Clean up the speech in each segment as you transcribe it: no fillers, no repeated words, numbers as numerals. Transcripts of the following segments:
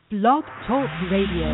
Blog Talk Radio.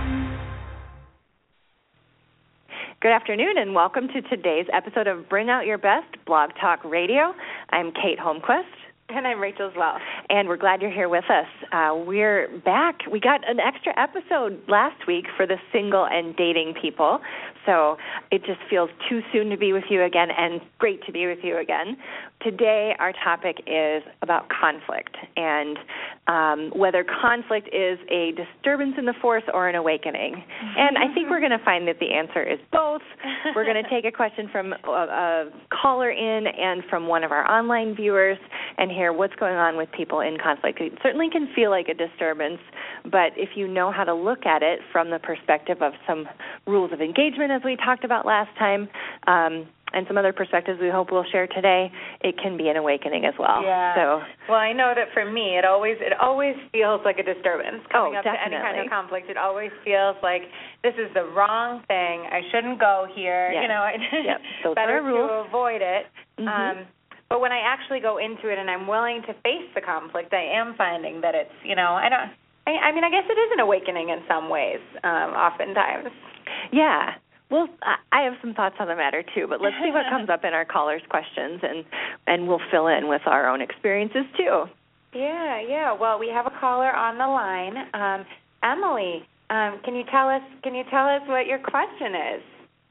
Good afternoon and welcome to today's episode of Bring Out Your Best Blog Talk Radio. I'm Kate Holmquist. And I'm Rachel as well. And we're glad you're here with us. We're back. We got an extra episode last week for the single and dating people. So it just feels too soon to be with you again and great to be with you again. Today our topic is about conflict and whether conflict is a disturbance in the force or an awakening. And I think we're going to find that the answer is both. We're going to take a question from a caller in and from one of our online viewers and hear what's going on with people in conflict. It certainly can feel like a disturbance, but if you know how to look at it from the perspective of some rules of engagement, as we talked about last time, and some other perspectives we hope we'll share today, it can be an awakening as well. Yeah. So, well, I know that for me, it always feels like a disturbance coming up definitely. to any kind of conflict. It always feels like this is the wrong thing. I shouldn't go here. Yes. You know, Those better are rules. to avoid it. Mm-hmm. But when I actually go into it and I'm willing to face the conflict, I am finding that it's, I guess it is an awakening in some ways, oftentimes. Yeah. Well, I have some thoughts on the matter, too, but let's see what comes up in our callers' questions, and we'll fill in with our own experiences, too. Yeah. Well, we have a caller on the line. Emily, can you tell us what your question is?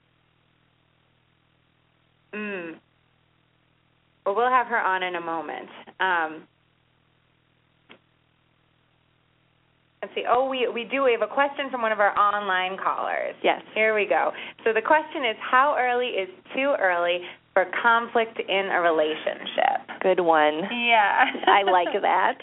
Well, we'll have her on in a moment. Let's see. Oh, we have a question from one of our online callers. Yes. Here we go. So the question is, how early is too early for conflict in a relationship? Good one. Yeah. I like that.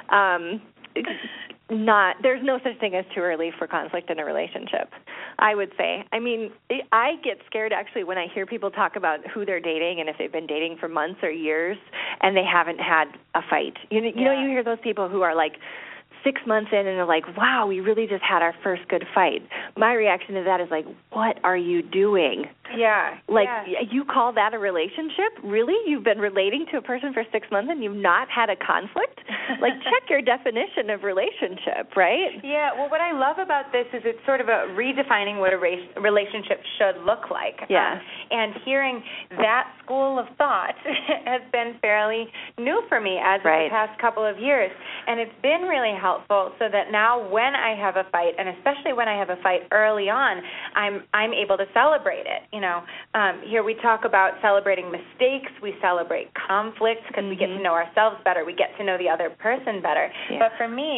There's no such thing as too early for conflict in a relationship, I would say. I mean, I get scared actually when I hear people talk about who they're dating and if they've been dating for months or years and they haven't had a fight. You hear those people who are like 6 months in and they're like, wow, we really just had our first good fight. My reaction to that is like, what are you doing? Yeah. Like, you call that a relationship? Really? You've been relating to a person for 6 months and you've not had a conflict? Like, check your definition of relationship, right? Yeah. Well, what I love about this is it's sort of a redefining what a relationship should look like. Yeah. And hearing that school of thought has been fairly new for me as of the past couple of years. And it's been really helpful so that now when I have a fight, and especially when I have a fight early on, I'm able to celebrate it. Here we talk about celebrating mistakes. We celebrate conflicts because we get to know ourselves better. We get to know the other person better. Yeah. But for me,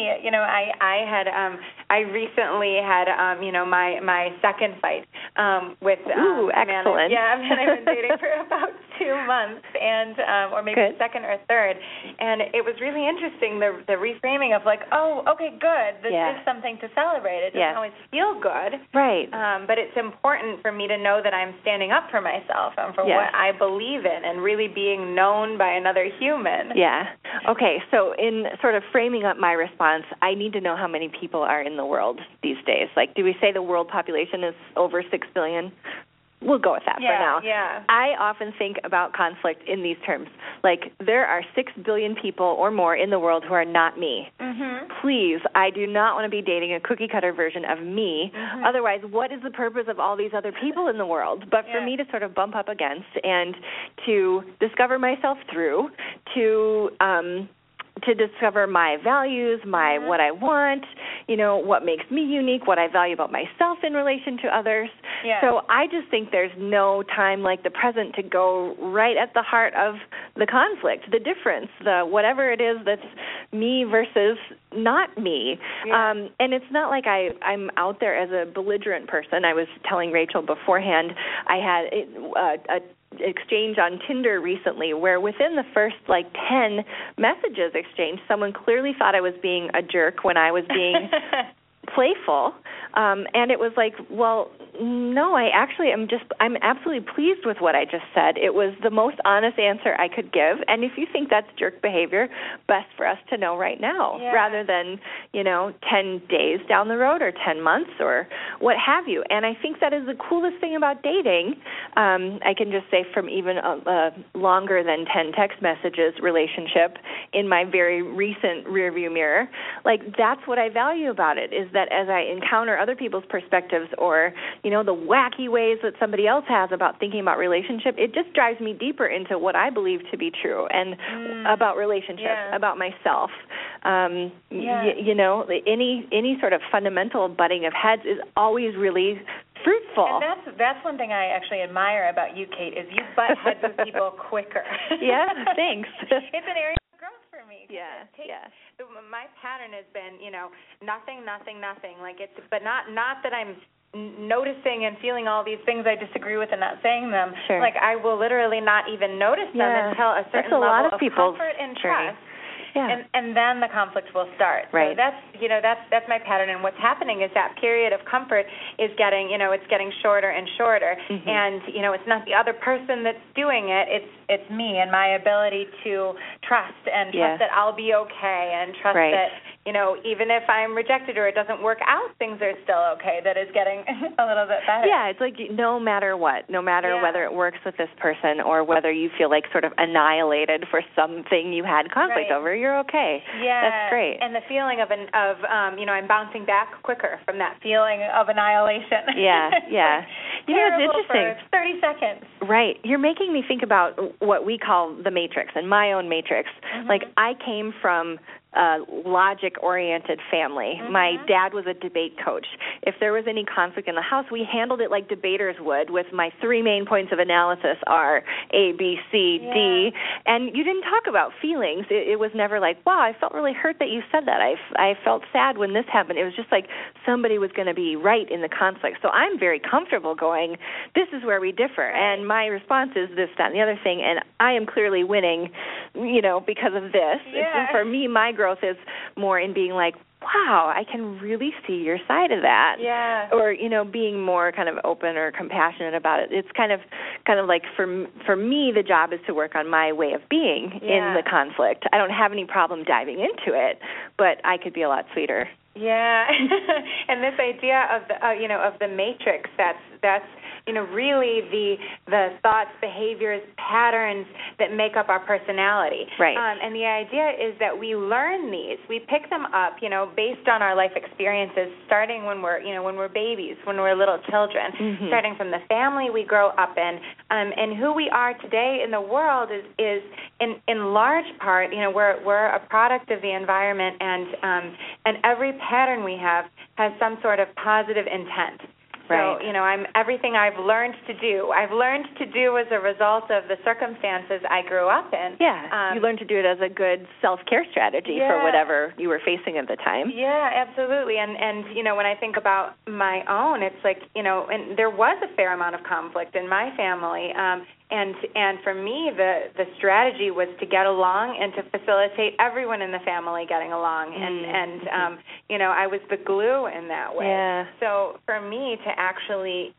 I recently had my second fight with excellent. A man I've been dating for about 2 months, and or maybe second or third, and it was really interesting the reframing of like, oh, okay, good. This is something to celebrate. It doesn't always feel good, right? But it's important for me to know that I'm standing up for myself and for what I believe in, and really being known by another human. Yeah. Okay. So in sort of framing up my response, I need to know how many people are in the world these days. Like, do we say the world population is over 6 billion? We'll go with that for now. Yeah. I often think about conflict in these terms. Like, there are 6 billion people or more in the world who are not me. Mm-hmm. Please, I do not want to be dating a cookie-cutter version of me. Mm-hmm. Otherwise, what is the purpose of all these other people in the world? But for me to sort of bump up against and to discover myself through, to discover my values, what I want, what makes me unique, what I value about myself in relation to others. Yeah. So I just think there's no time like the present to go right at the heart of the conflict, the difference, the whatever it is that's me versus not me. Yeah. And it's not like I'm out there as a belligerent person. I was telling Rachel beforehand, I had a exchange on Tinder recently where within the first 10 messages exchanged, someone clearly thought I was being a jerk when I was being playful. And it was like, well, No, I'm absolutely pleased with what I just said. It was the most honest answer I could give. And if you think that's jerk behavior, best for us to know right now rather than, 10 days down the road or 10 months or what have you. And I think that is the coolest thing about dating. I can just say from even a longer than 10 text messages relationship in my very recent rearview mirror, like that's what I value about it, is that as I encounter other people's perspectives or the wacky ways that somebody else has about thinking about relationship, it just drives me deeper into what I believe to be true and about relationships, about myself. Any sort of fundamental butting of heads is always really fruitful. And that's one thing I actually admire about you, Kate, is you butt heads with people quicker. Yeah, thanks. It's an area of growth for me. My pattern has been, nothing. But not that I'm noticing and feeling all these things I disagree with and not saying them. Sure. Like I will literally not even notice them until a certain level of comfort and trust. Yeah. And then the conflict will start. Right. So that's my pattern. And what's happening is that period of comfort is getting shorter and shorter. Mm-hmm. And it's not the other person that's doing it. It's me and my ability to trust that I'll be okay and trust that even if I'm rejected or it doesn't work out, things are still okay. That is getting a little bit better. Yeah, it's like no matter what, no matter whether it works with this person or whether you feel like sort of annihilated for something you had conflict over, you're okay. Yeah, that's great. And the feeling of I'm bouncing back quicker from that feeling of annihilation. Yeah. It's interesting. For 30 seconds. Right. You're making me think about what we call the matrix and my own matrix. Mm-hmm. Like I came from a logic-oriented family. Mm-hmm. My dad was a debate coach. If there was any conflict in the house, we handled it like debaters would, with my 3 main points of analysis are A, B, C, D. And you didn't talk about feelings. It was never like, wow, I felt really hurt that you said that. I felt sad when this happened. It was just like somebody was going to be right in the conflict. So I'm very comfortable going, this is where we differ. And my response is this, that, and the other thing. And I am clearly winning, because of this. Yeah. For me, my growth is more in being like, wow, I can really see your side of that. Yeah. Or, being more kind of open or compassionate about it. It's kind of like for me, the job is to work on my way of being in the conflict. I don't have any problem diving into it, but I could be a lot sweeter. Yeah. And this idea of the matrix, that's really the thoughts, behaviors, patterns that make up our personality. Right. And the idea is that we learn these. We pick them up, based on our life experiences, starting when we're babies, when we're little children, starting from the family we grow up in, and who we are today in the world is in large part, we're a product of the environment, and every pattern we have has some sort of positive intent. Right. So, I'm everything I've learned to do as a result of the circumstances I grew up in. Yeah, you learned to do it as a good self-care strategy for whatever you were facing at the time. Yeah, absolutely. And when I think about my own, it's like, and there was a fair amount of conflict in my family. And for me, the strategy was to get along and to facilitate everyone in the family getting along. And I was the glue in that way. Yeah. So for me to actually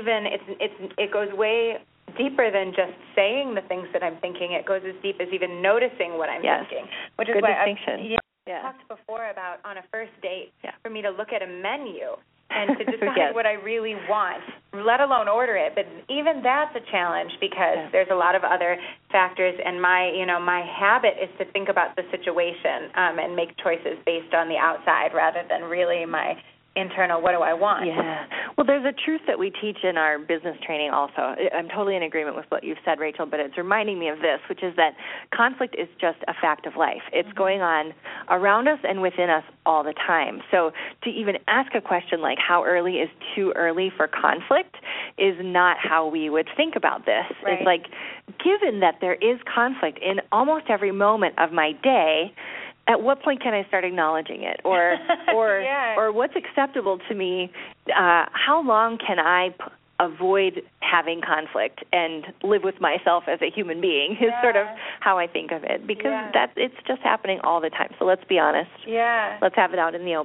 it goes way deeper than just saying the things that I'm thinking. It goes as deep as even noticing what I'm thinking. Which good is why distinction. I talked before about on a first date for me to look at a menu and to decide what I really want, let alone order it. But even that's a challenge because there's a lot of other factors, and my habit is to think about the situation and make choices based on the outside rather than really my internal, what do I want? Yeah. Well, there's a truth that we teach in our business training also. I'm totally in agreement with what you've said, Rachel, but it's reminding me of this, which is that conflict is just a fact of life. It's going on around us and within us all the time. So to even ask a question like how early is too early for conflict is not how we would think about this. Right. It's like, given that there is conflict in almost every moment of my day, at what point can I start acknowledging it? Or or what's acceptable to me? How long can I avoid having conflict and live with myself as a human being is sort of how I think of it, because it's just happening all the time. So let's be honest. Yeah. Let's have it out in the open.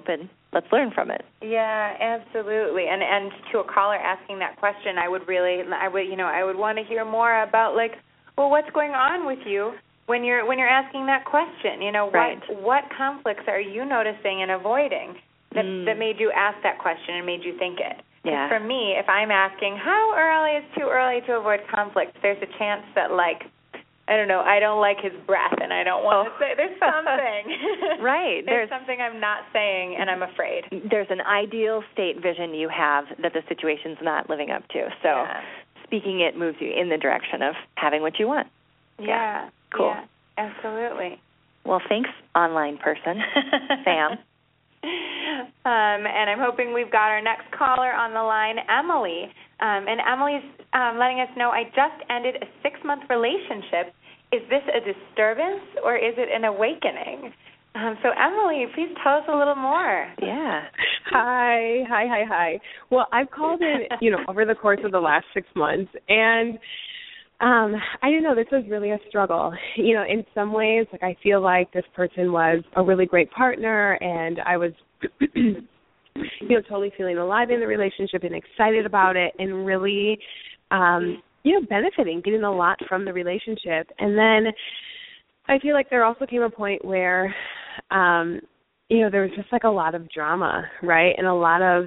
let's learn from it. Yeah, absolutely. And to a caller asking that question, I would want to hear more about, like, well, what's going on with you when you're asking that question? Right. What conflicts are you noticing and avoiding that made you ask that question and made you think it? Yeah. For me, if I'm asking how early is too early to avoid conflict, there's a chance that, like, I don't know, I don't like his breath and I don't want to say, there's something. Right. There's something I'm not saying and I'm afraid. There's an ideal state vision you have that the situation's not living up to. So speaking it moves you in the direction of having what you want. Yeah. Cool. Yeah, absolutely. Well, thanks, online person, Sam. And I'm hoping we've got our next caller on the line, Emily. And Emily's letting us know, I just ended a 6-month relationship. Is this a disturbance or is it an awakening? So, Emily, please tell us a little more. Yeah. Hi. Well, I've called in, over the course of the last 6 months, and I didn't know this was really a struggle. In some ways, like, I feel like this person was a really great partner, and I was, totally feeling alive in the relationship and excited about it, and really, benefiting, getting a lot from the relationship. And then I feel like there also came a point where, there was just like a lot of drama, right, and a lot of,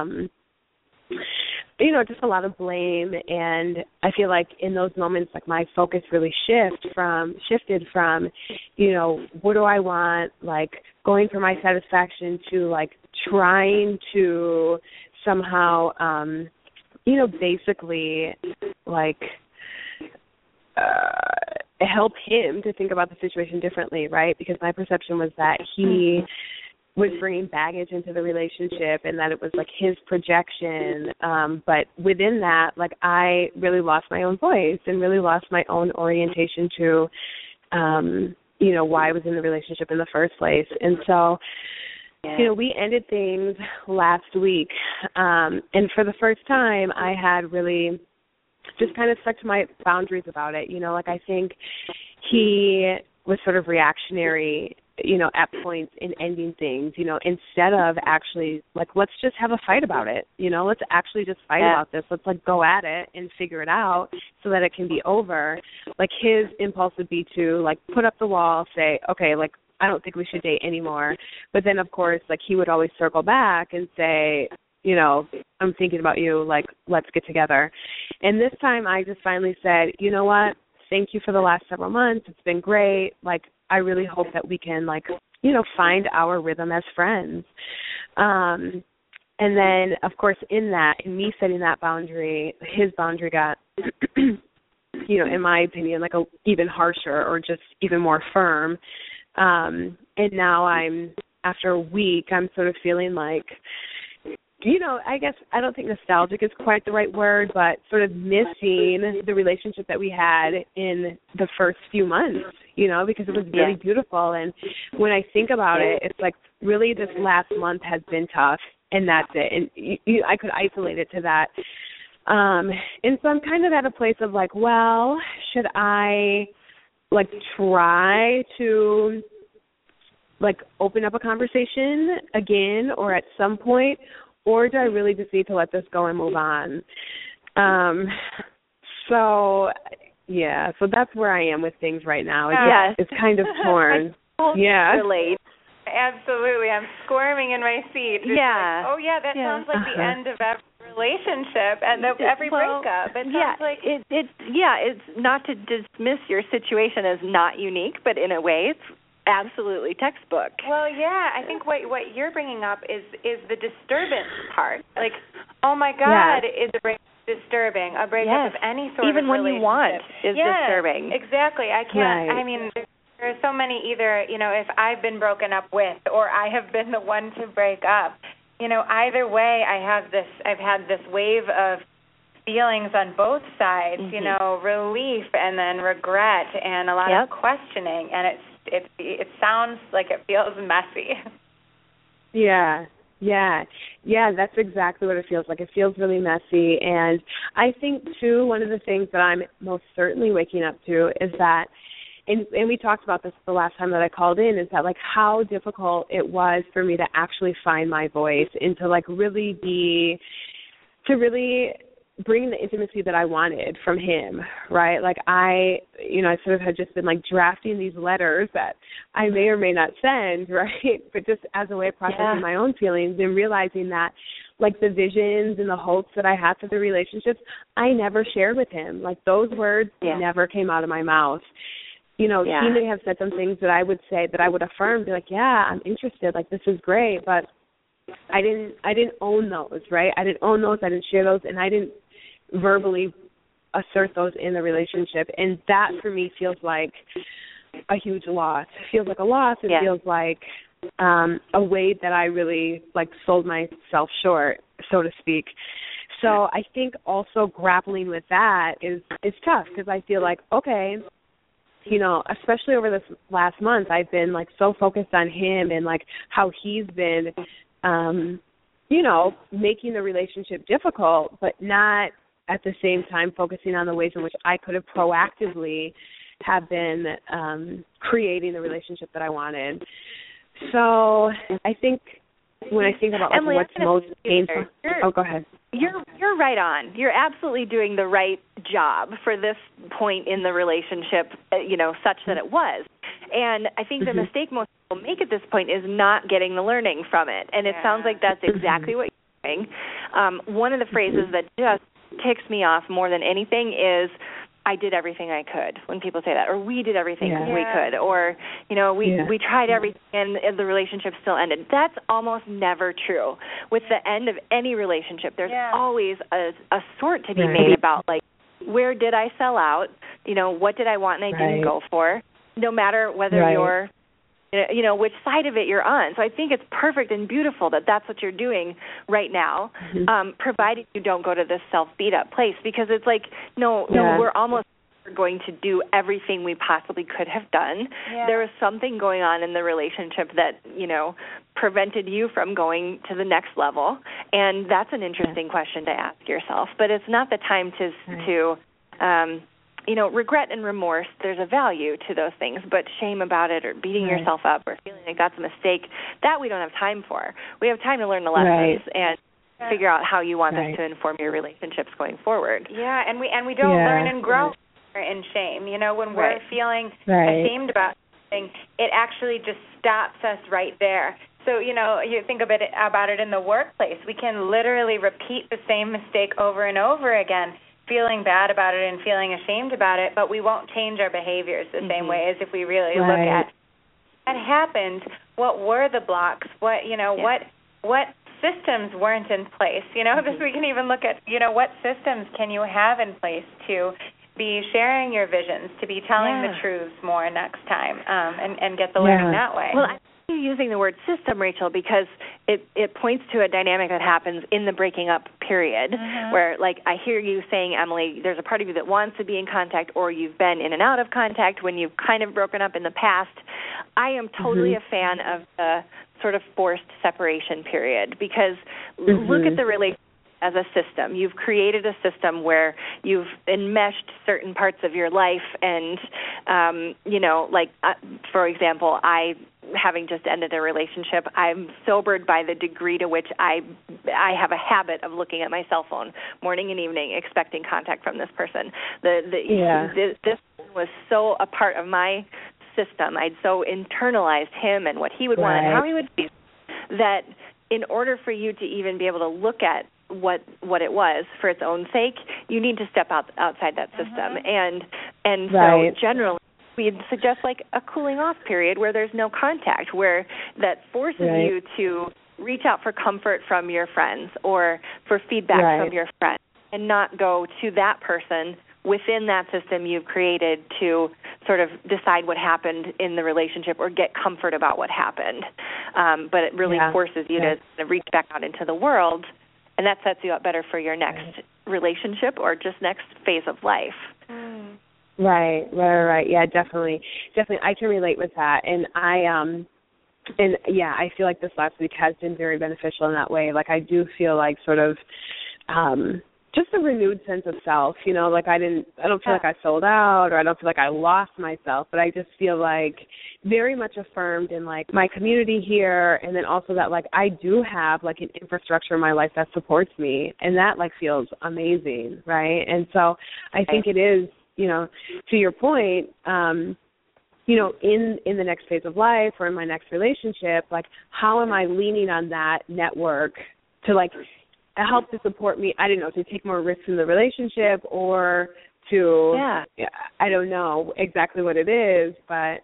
just a lot of blame, and I feel like in those moments, like, my focus really shifted from, what do I want, like, going for my satisfaction, to, like, trying to somehow, basically, like, help him to think about the situation differently, right? Because my perception was that he was bringing baggage into the relationship and that it was, like, his projection. But within that, like, I really lost my own voice and really lost my own orientation to, why I was in the relationship in the first place. And so, we ended things last week. And for the first time, I had really just kind of stuck to my boundaries about it. I think he was sort of reactionary, at points in ending things, instead of actually, like, let's just have a fight about it. Let's actually just fight about this. Let's, like, go at it and figure it out so that it can be over. Like, his impulse would be to, like, put up the wall, say, okay, like, I don't think we should date anymore. But then, of course, like, he would always circle back and say, I'm thinking about you, like, let's get together. And this time I just finally said, you know what, thank you for the last several months. It's been great. Like, I really hope that we can, like, find our rhythm as friends. And then, of course, in me setting that boundary, his boundary got, in my opinion, like, a even harsher or just even more firm. And now after a week, I'm sort of feeling like, I guess I don't think nostalgic is quite the right word, but sort of missing the relationship that we had in the first few months, because it was really beautiful. And when I think about it, it's like really this last month has been tough, and that's it. And I could isolate it to that. And so I'm kind of at a place of like, well, should I, like, try to, like, open up a conversation again or at some point, or do I really just need to let this go and move on? So that's where I am with things right now. It's kind of torn. Relate. Absolutely. I'm squirming in my seat. Just like, that sounds like the end of every relationship and every breakup. It sounds like it's not to dismiss your situation as not unique, but in a way it's absolutely textbook. Well, I think what you're bringing up is the disturbance part. Like, oh my God, is a breakup disturbing? A breakup of any sort even of when relationship. You want is disturbing. Exactly. I can't. Right. I mean, there are so many. Either if I've been broken up with, or I have been the one to break up. Either way, I've had this wave of feelings on both sides. Mm-hmm. Relief and then regret and a lot of questioning, and it sounds like it feels messy. Yeah, that's exactly what it feels like. It feels really messy. And I think, too, one of the things that I'm most certainly waking up to is that and we talked about this the last time that I called in, is that like how difficult it was for me to actually find my voice and to like really bring the intimacy that I wanted from him, right? Like I sort of had just been like drafting these letters that I may or may not send, right? But just as a way of processing my own feelings and realizing that like the visions and the hopes that I had for the relationships, I never shared with him. Like those words never came out of my mouth. He may have said some things that I would say, that I would affirm, be like, yeah, I'm interested, like this is great, but I didn't own those, right? I didn't own those, I didn't share those, and I didn't verbally assert those in the relationship. And that for me feels like a huge loss. It feels like a loss. It feels like a way that I really like sold myself short, so to speak. So I think also grappling with that is tough, because I feel like, okay, especially over this last month, I've been like so focused on him and like how he's been, making the relationship difficult, but not at the same time focusing on the ways in which I could have proactively have been creating the relationship that I wanted. So I think when I think about like, Emily, what's most painful. Oh, go ahead. You're right on. You're absolutely doing the right job for this point in the relationship, such that it was. And I think the mistake most people make at this point is not getting the learning from it. And it sounds like that's exactly what you're doing. One of the phrases that just ticks me off more than anything is, I did everything I could, when people say that, or we did everything we could, or, we tried everything and the relationship still ended. That's almost never true. With the end of any relationship, there's always a sort to be made about, like, where did I sell out? What did I want and I didn't go for? No matter whether you're, which side of it you're on. So I think it's perfect and beautiful that that's what you're doing right now, provided you don't go to this self-beat-up place, because it's like, no, we're almost going to do everything we possibly could have done. Yeah. There was something going on in the relationship that, prevented you from going to the next level, and that's an interesting question to ask yourself. But it's not the time to regret and remorse, there's a value to those things, but shame about it or beating yourself up or feeling like that's a mistake, that we don't have time for. We have time to learn the lessons and figure out how you want this to inform your relationships going forward. Yeah, and we don't learn and grow in shame. When we're feeling ashamed about something, it actually just stops us right there. So, you think about it in the workplace. We can literally repeat the same mistake over and over again, feeling bad about it and feeling ashamed about it, but we won't change our behaviors the same way as if we really look at what happened, what were the blocks, what systems weren't in place. This we can even look at, what systems can you have in place to be sharing your visions, to be telling the truths more next time, and get the learning that way. Well, I'm using the word system, Rachel, because it points to a dynamic that happens in the breaking up period, where, like, I hear you saying, Emily, there's a part of you that wants to be in contact, or you've been in and out of contact when you've kind of broken up in the past. I am totally a fan of the sort of forced separation period, because look at the relationship as a system. You've created a system where you've enmeshed certain parts of your life, and, for example, having just ended a relationship, I'm sobered by the degree to which I have a habit of looking at my cell phone morning and evening, expecting contact from this person. This was so a part of my system. I'd so internalized him and what he would want and how he would feel, that in order for you to even be able to look at what it was for its own sake, you need to step outside that system. And so generally, we'd suggest like a cooling off period where there's no contact, where that forces you to reach out for comfort from your friends or for feedback from your friends, and not go to that person within that system you've created to sort of decide what happened in the relationship or get comfort about what happened. But it really forces you to reach back out into the world, and that sets you up better for your next relationship or just next phase of life. Right. Yeah, definitely. I can relate with that. And I feel like this last week has been very beneficial in that way. Like, I do feel like sort of, just a renewed sense of self, like I don't feel like I sold out, or I don't feel like I lost myself, but I just feel like very much affirmed in like my community here, and then also that like I do have like an infrastructure in my life that supports me, and that like feels amazing, right? And so I think it is, to your point, in the next phase of life or in my next relationship, like how am I leaning on that network to like help to support me, I don't know, to take more risks in the relationship, or to, I don't know exactly what it is, but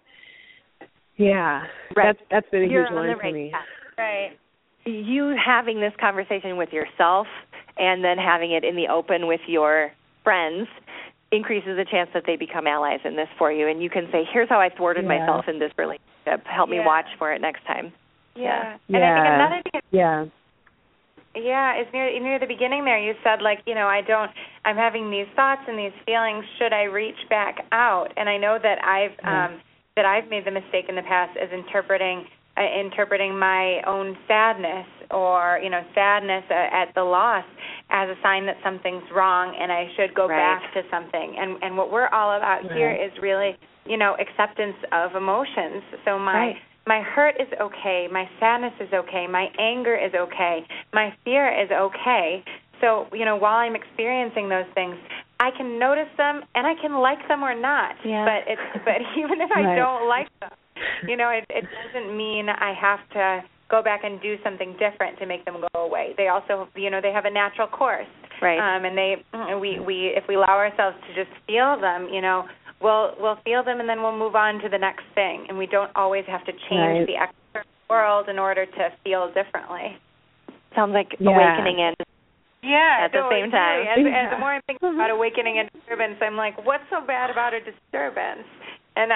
that's been a huge one for me. Right. You having this conversation with yourself and then having it in the open with your friends increases the chance that they become allies in this for you, and you can say, here's how I thwarted myself in this relationship. Help me watch for it next time. And I think another thing it's near the beginning there. You said, like, I'm having these thoughts and these feelings. Should I reach back out? And I know that I've made the mistake in the past as interpreting my own sadness or sadness at the loss as a sign that something's wrong and I should go back to something. And what we're all about here is really acceptance of emotions. So my hurt is okay, my sadness is okay, my anger is okay, my fear is okay. So, while I'm experiencing those things, I can notice them and I can like them or not. But even if I don't like them, it doesn't mean I have to go back and do something different to make them go away. They also, they have a natural course. Right. And we if we allow ourselves to just feel them, we'll feel them and then we'll move on to the next thing. And we don't always have to change the external world in order to feel differently. Sounds like awakening and at the same time. Really. As the more I'm thinking about awakening and disturbance, I'm like, what's so bad about a disturbance? And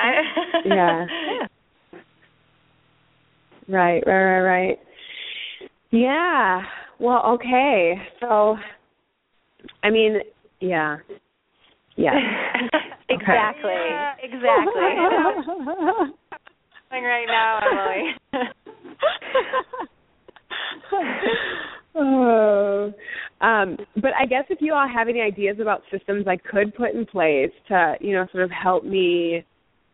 Right. Yeah. Well, okay. So, I mean, Exactly. Right now, Emily. But I guess if you all have any ideas about systems I could put in place to, sort of help me,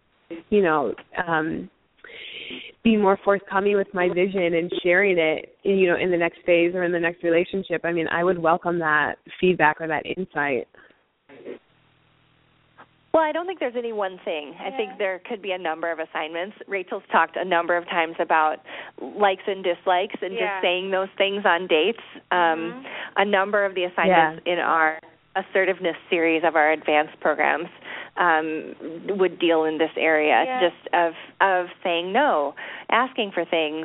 be more forthcoming with my vision and sharing it, in the next phase or in the next relationship, I mean, I would welcome that feedback or that insight. Well, I don't think there's any one thing. I think there could be a number of assignments. Rachel's talked a number of times about likes and dislikes and just saying those things on dates. A number of the assignments in our assertiveness series of our advanced programs would deal in this area, just of saying no, asking for things,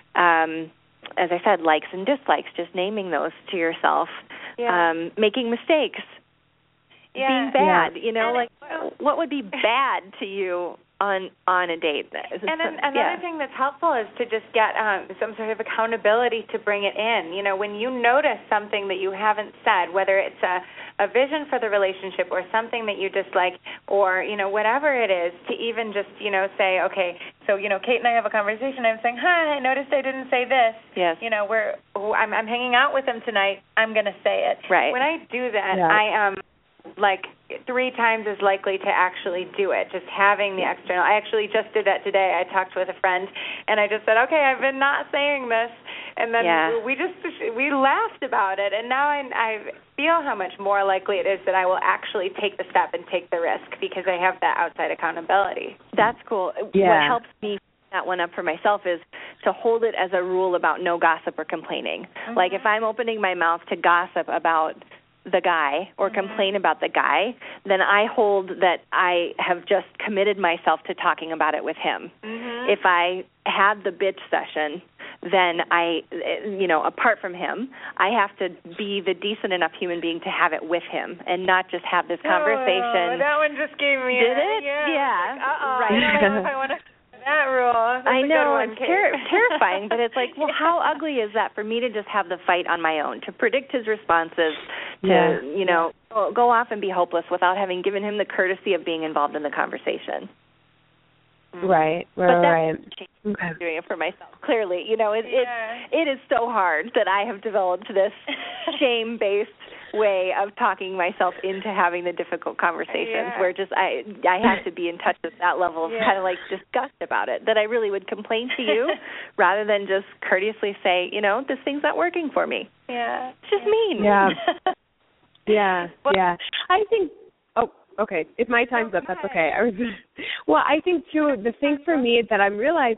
as I said, likes and dislikes, just naming those to yourself, making mistakes, being bad, what would be bad to you on a date? And another thing that's helpful is to just get some sort of accountability to bring it in. When you notice something that you haven't said, whether it's a vision for the relationship or something that you dislike or, whatever it is, to even just, say, okay, so, Kate and I have a conversation. I'm saying, hi, I noticed I didn't say this. Yes. I'm hanging out with him tonight. I'm going to say it. Right. When I do that, I am like 3 times as likely to actually do it, just having the external. I actually just did that today. I talked with a friend, and I just said, okay, I've been not saying this, and then we laughed about it, and now I feel how much more likely it is that I will actually take the step and take the risk because I have that outside accountability. That's cool. What helps me that one up for myself is to hold it as a rule about no gossip or complaining. Like if I'm opening my mouth to gossip about the guy or complain about the guy, then I hold that I have just committed myself to talking about it with him. If I have the bitch session, then I, apart from him, I have to be the decent enough human being to have it with him and not just have this conversation. That one just gave me Did it? Yeah. Right. I don't know if I want to that rule. That's I know, a good one, it's terrifying, but it's like, well, how ugly is that for me to just have the fight on my own, to predict his responses, to, go off and be hopeless without having given him the courtesy of being involved in the conversation. Right. I'm doing it for myself. Clearly, it is so hard that I have developed this shame-based way of talking myself into having the difficult conversations where just I have to be in touch with that level of kind of like disgust about it, that I really would complain to you rather than just courteously say, this thing's not working for me. Yeah. It's just mean. Yeah. Yeah. I think, okay. If my time's up, that's okay. Well, I think, too, the thing for me that I'm realizing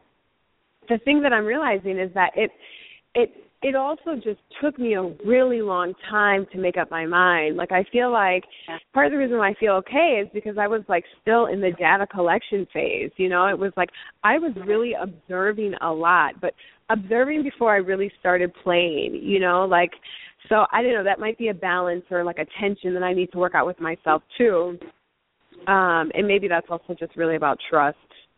is that it also just took me a really long time to make up my mind. Like, I feel like part of the reason why I feel okay is because I was, like, still in the data collection phase. It was like I was really observing a lot, but observing before I really started playing, so I don't know, that might be a balance or like a tension that I need to work out with myself too. And maybe that's also just really about trust.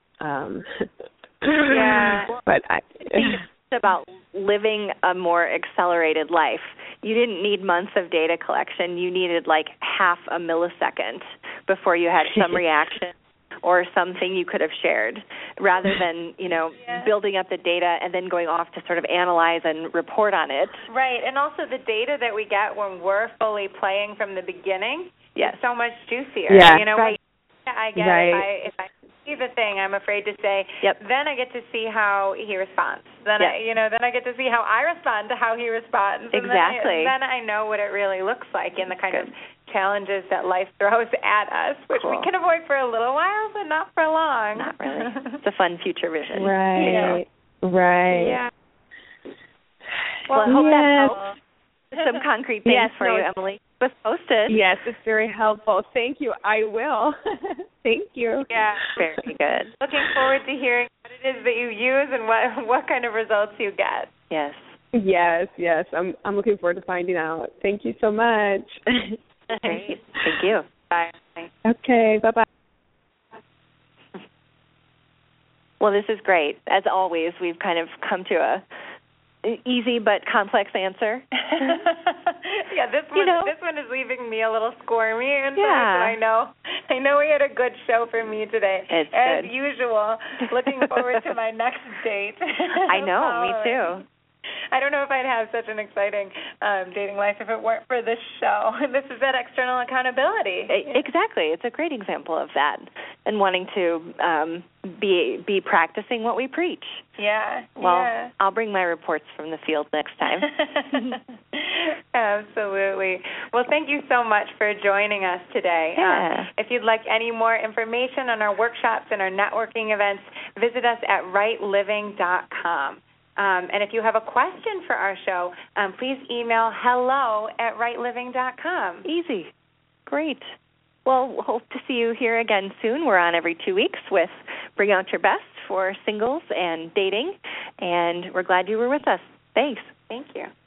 But I think it's about living a more accelerated life. You didn't need months of data collection. You needed like half a millisecond before you had some reaction or something you could have shared, rather than, building up the data and then going off to sort of analyze and report on it. Right, and also the data that we get when we're fully playing from the beginning is so much juicier. Yeah. Right. I get if I see the thing I'm afraid to say, then I get to see how he responds. Then I get to see how I respond to how he responds. Exactly. And then I know what it really looks like in the kind of challenges that life throws at us, which we can avoid for a little while, but not for long. Not really. It's a fun future vision. Right. Right. Yeah. Well, I hope that helps. Some concrete things for you, Emily. But posted. Yes, it's very helpful. Thank you. I will. Thank you. Yeah. Very good. Looking forward to hearing what it is that you use and what kind of results you get. Yes. Yes. I'm looking forward to finding out. Thank you so much. Great. Thank you. Bye. Okay. Bye-bye. Well, this is great. As always, we've kind of come to an easy but complex answer. This one is leaving me a little squirmy, and so I know we had a good show for me today. It's as good. usual. Looking forward to my next date. I know, me too. I don't know if I'd have such an exciting dating life if it weren't for this show. This is that external accountability. Exactly. It's a great example of that, and wanting to be practicing what we preach. Yeah. Well, I'll bring my reports from the field next time. Absolutely. Well, thank you so much for joining us today. Yeah. If you'd like any more information on our workshops and our networking events, visit us at rightliving.com. And if you have a question for our show, please email hello@rightliving.com. Easy. Great. Well, hope to see you here again soon. We're on every 2 weeks with Bring Out Your Best for singles and dating, and we're glad you were with us. Thanks. Thank you.